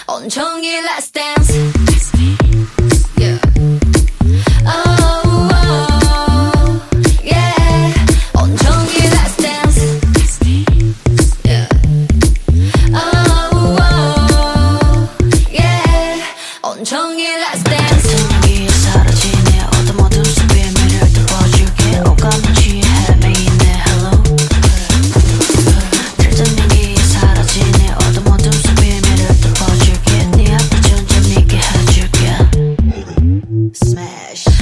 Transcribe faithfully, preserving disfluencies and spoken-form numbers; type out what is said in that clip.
온종일 Let's dance. Yeah. Oh, oh, yeah. 온종일 Let's dance. Yeah. Oh, oh, yeah. 온종일 Let's dance. 같은 여기에 사라지네 어둠 어둠 숲에 매를 뚫어줄게 오감은